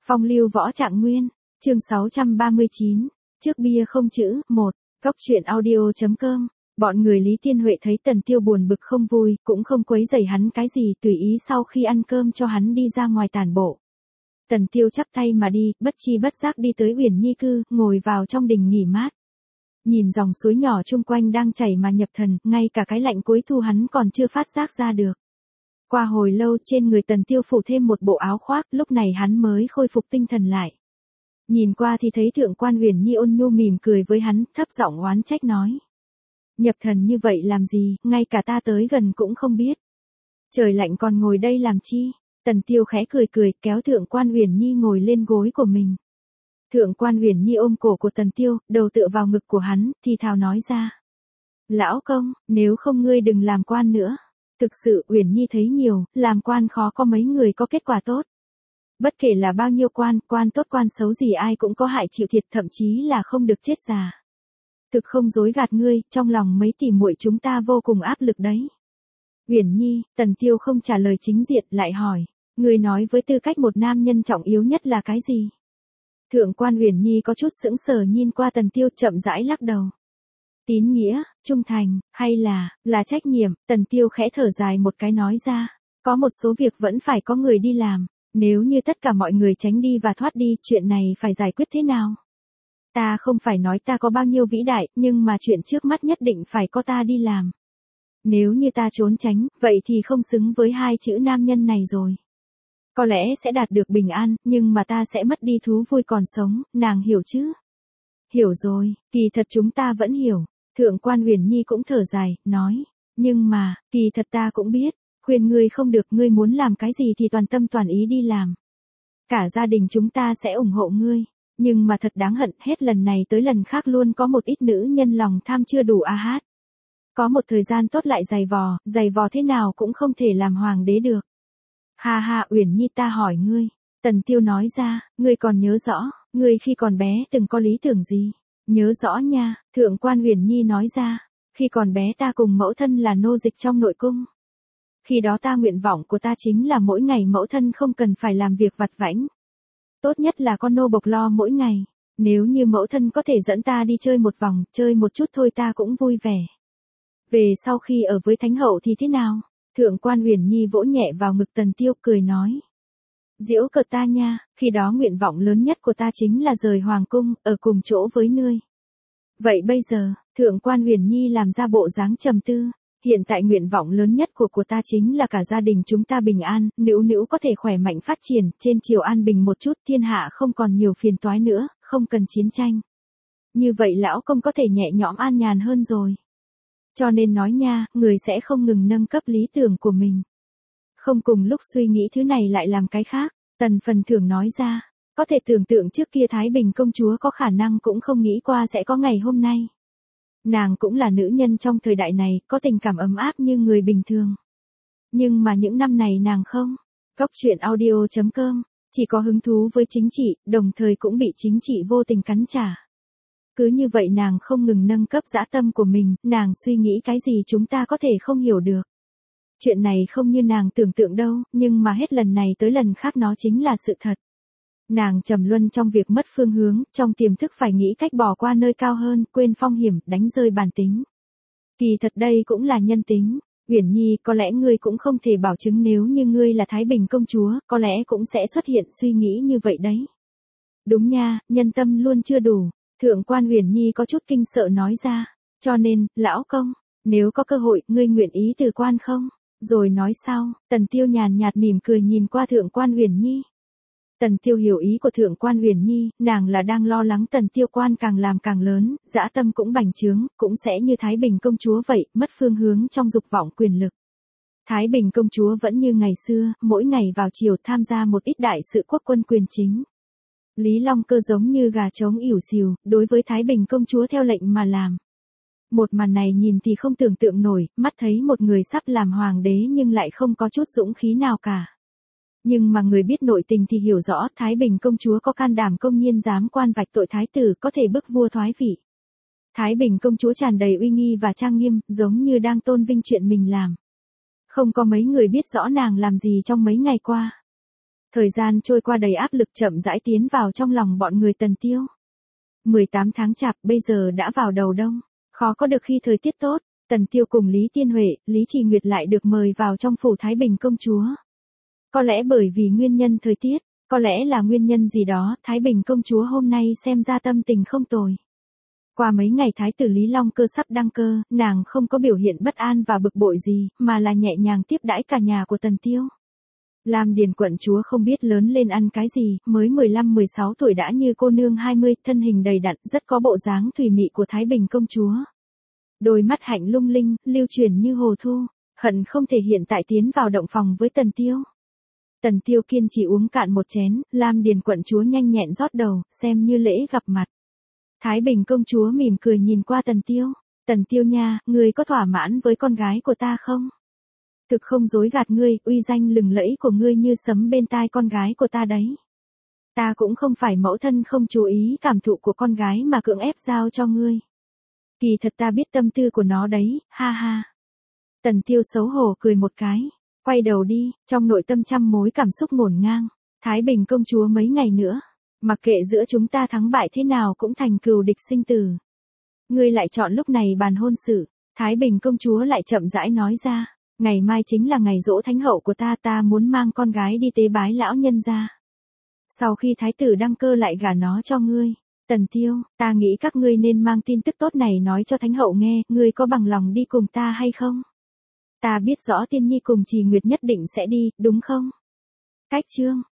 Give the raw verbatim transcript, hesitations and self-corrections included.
Phong lưu võ trạng nguyên, chương sáu trăm ba mươi chín, trước bia không chữ, một, góc truyện audio.com. Bọn người Lý Thiên Huệ thấy Tần Tiêu buồn bực không vui, cũng không quấy rầy hắn cái gì, tùy ý sau khi ăn cơm cho hắn đi ra ngoài tản bộ. Tần Tiêu chắp tay mà đi, bất chi bất giác đi tới Uyển Nhi cư, ngồi vào trong đình nghỉ mát. Nhìn dòng suối nhỏ chung quanh đang chảy mà nhập thần, ngay cả cái lạnh cuối thu hắn còn chưa phát giác ra được. Qua hồi lâu trên người Tần Tiêu phủ thêm một bộ áo khoác, lúc này hắn mới khôi phục tinh thần lại. Nhìn qua thì thấy thượng quan Uyển Nhi ôn nhu mỉm cười với hắn, thấp giọng oán trách nói. Nhập thần như vậy làm gì, ngay cả ta tới gần cũng không biết. Trời lạnh còn ngồi đây làm chi? Tần Tiêu khẽ cười cười, kéo thượng quan Uyển Nhi ngồi lên gối của mình. Thượng quan Uyển Nhi ôm cổ của Tần Tiêu, đầu tựa vào ngực của hắn, thì thào nói ra. Lão công, nếu không ngươi đừng làm quan nữa. Thực sự Uyển Nhi thấy nhiều, làm quan khó có mấy người có kết quả tốt. Bất kể là bao nhiêu quan, quan tốt quan xấu gì ai cũng có hại chịu thiệt, thậm chí là không được chết già. Thực không dối gạt ngươi, trong lòng mấy tỷ muội chúng ta vô cùng áp lực đấy. Uyển Nhi, Tần Tiêu không trả lời chính diện, lại hỏi, ngươi nói với tư cách một nam nhân trọng yếu nhất là cái gì? Thượng quan Uyển Nhi có chút sững sờ nhìn qua Tần Tiêu, chậm rãi lắc đầu. Tín nghĩa, trung thành, hay là, là trách nhiệm? Tần Tiêu khẽ thở dài một cái nói ra, có một số việc vẫn phải có người đi làm, nếu như tất cả mọi người tránh đi và thoát đi, chuyện này phải giải quyết thế nào? Ta không phải nói ta có bao nhiêu vĩ đại, nhưng mà chuyện trước mắt nhất định phải có ta đi làm. Nếu như ta trốn tránh, vậy thì không xứng với hai chữ nam nhân này rồi. Có lẽ sẽ đạt được bình an, nhưng mà ta sẽ mất đi thú vui còn sống, nàng hiểu chứ? Hiểu rồi, kỳ thật chúng ta vẫn hiểu. Thượng quan Uyển Nhi cũng thở dài, nói, nhưng mà, kỳ thật ta cũng biết, khuyên ngươi không được, ngươi muốn làm cái gì thì toàn tâm toàn ý đi làm. Cả gia đình chúng ta sẽ ủng hộ ngươi, nhưng mà thật đáng hận, hết lần này tới lần khác luôn có một ít nữ nhân lòng tham chưa đủ a hát. Có một thời gian tốt lại giày vò, giày vò thế nào cũng không thể làm hoàng đế được. Ha ha, Uyển Nhi ta hỏi ngươi, Tần Tiêu nói ra, ngươi còn nhớ rõ, ngươi khi còn bé từng có lý tưởng gì? Nhớ rõ nha, thượng quan Uyển Nhi nói ra, khi còn bé ta cùng mẫu thân là nô dịch trong nội cung. Khi đó ta nguyện vọng của ta chính là mỗi ngày mẫu thân không cần phải làm việc vặt vãnh. Tốt nhất là con nô bộc lo mỗi ngày, nếu như mẫu thân có thể dẫn ta đi chơi một vòng, chơi một chút thôi ta cũng vui vẻ. Về sau khi ở với Thánh hậu thì thế nào? Thượng quan Uyển Nhi vỗ nhẹ vào ngực Tần Tiêu cười nói. Giễu cợt ta nha, khi đó nguyện vọng lớn nhất của ta chính là rời hoàng cung, ở cùng chỗ với ngươi. Vậy bây giờ, thượng quan Uyển Nhi làm ra bộ dáng trầm tư, hiện tại nguyện vọng lớn nhất của của ta chính là cả gia đình chúng ta bình an, nữu nữu có thể khỏe mạnh phát triển, trên triều an bình một chút, thiên hạ không còn nhiều phiền toái nữa, không cần chiến tranh. Như vậy lão công có thể nhẹ nhõm an nhàn hơn rồi. Cho nên nói nha, người sẽ không ngừng nâng cấp lý tưởng của mình. Không cùng lúc suy nghĩ thứ này lại làm cái khác, Tần Phần Thưởng nói ra, có thể tưởng tượng trước kia Thái Bình công chúa có khả năng cũng không nghĩ qua sẽ có ngày hôm nay. Nàng cũng là nữ nhân trong thời đại này, có tình cảm ấm áp như người bình thường. Nhưng mà những năm này nàng không. Góc truyện audio.com, chỉ có hứng thú với chính trị, đồng thời cũng bị chính trị vô tình cắn trả. Cứ như vậy nàng không ngừng nâng cấp dã tâm của mình, nàng suy nghĩ cái gì chúng ta có thể không hiểu được. Chuyện này không như nàng tưởng tượng đâu, nhưng mà hết lần này tới lần khác nó chính là sự thật. Nàng trầm luân trong việc mất phương hướng, trong tiềm thức phải nghĩ cách bỏ qua nơi cao hơn, quên phong hiểm, đánh rơi bản tính. Kỳ thật đây cũng là nhân tính. Uyển Nhi, có lẽ ngươi cũng không thể bảo chứng nếu như ngươi là Thái Bình công chúa, có lẽ cũng sẽ xuất hiện suy nghĩ như vậy đấy. Đúng nha, nhân tâm luôn chưa đủ. Thượng quan Uyển Nhi có chút kinh sợ nói ra, cho nên, lão công, nếu có cơ hội, ngươi nguyện ý từ quan không? Rồi nói sau, Tần Tiêu nhàn nhạt mỉm cười nhìn qua thượng quan Uyển Nhi. Tần Tiêu hiểu ý của thượng quan Uyển Nhi, nàng là đang lo lắng Tần Tiêu quan càng làm càng lớn, dã tâm cũng bành trướng, cũng sẽ như Thái Bình công chúa vậy, mất phương hướng trong dục vọng quyền lực. Thái Bình công chúa vẫn như ngày xưa, mỗi ngày vào chiều tham gia một ít đại sự quốc quân quyền chính. Lý Long Cơ giống như gà trống ỉu xìu, đối với Thái Bình công chúa theo lệnh mà làm. Một màn này nhìn thì không tưởng tượng nổi, mắt thấy một người sắp làm hoàng đế nhưng lại không có chút dũng khí nào cả. Nhưng mà người biết nội tình thì hiểu rõ Thái Bình công chúa có can đảm công nhiên dám quan vạch tội thái tử, có thể bức vua thoái vị. Thái Bình công chúa tràn đầy uy nghi và trang nghiêm, giống như đang tôn vinh chuyện mình làm. Không có mấy người biết rõ nàng làm gì trong mấy ngày qua. Thời gian trôi qua đầy áp lực chậm rãi tiến vào trong lòng bọn người Tần Tiêu. mười tám tháng chạp bây giờ đã vào đầu đông, khó có được khi thời tiết tốt, Tần Tiêu cùng Lý Tiên Huệ, Lý Trì Nguyệt lại được mời vào trong phủ Thái Bình công chúa. Có lẽ bởi vì nguyên nhân thời tiết, có lẽ là nguyên nhân gì đó, Thái Bình công chúa hôm nay xem ra tâm tình không tồi. Qua mấy ngày Thái tử Lý Long Cơ sắp đăng cơ, nàng không có biểu hiện bất an và bực bội gì, mà là nhẹ nhàng tiếp đãi cả nhà của Tần Tiêu. Lam Điền quận chúa không biết lớn lên ăn cái gì, mới mười lăm mười sáu tuổi đã như cô nương hai mươi, thân hình đầy đặn, rất có bộ dáng thùy mị của Thái Bình công chúa. Đôi mắt hạnh lung linh, lưu chuyển như hồ thu, hận không thể hiện tại tiến vào động phòng với Tần Tiêu. Tần Tiêu kiên trì uống cạn một chén, Lam Điền quận chúa nhanh nhẹn rót đầu, xem như lễ gặp mặt. Thái Bình công chúa mỉm cười nhìn qua Tần Tiêu. Tần Tiêu nha, ngươi có thỏa mãn với con gái của ta không? Thực không dối gạt ngươi, uy danh lừng lẫy của ngươi như sấm bên tai con gái của ta đấy. Ta cũng không phải mẫu thân không chú ý cảm thụ của con gái mà cưỡng ép giao cho ngươi. Kỳ thật ta biết tâm tư của nó đấy, ha ha. Tần Tiêu xấu hổ cười một cái, quay đầu đi, trong nội tâm trăm mối cảm xúc ngổn ngang. Thái Bình công chúa mấy ngày nữa, mặc kệ giữa chúng ta thắng bại thế nào cũng thành cừu địch sinh tử. Ngươi lại chọn lúc này bàn hôn sự, Thái Bình công chúa lại chậm rãi nói ra, ngày mai chính là ngày giỗ thánh hậu của ta, ta muốn mang con gái đi tế bái lão nhân gia. Sau khi thái tử đăng cơ lại gả nó cho ngươi. Tần Tiêu, ta nghĩ các ngươi nên mang tin tức tốt này nói cho thánh hậu nghe, ngươi có bằng lòng đi cùng ta hay không? Ta biết rõ Tiên Nhi cùng Trì Nguyệt nhất định sẽ đi, đúng không? Cách chương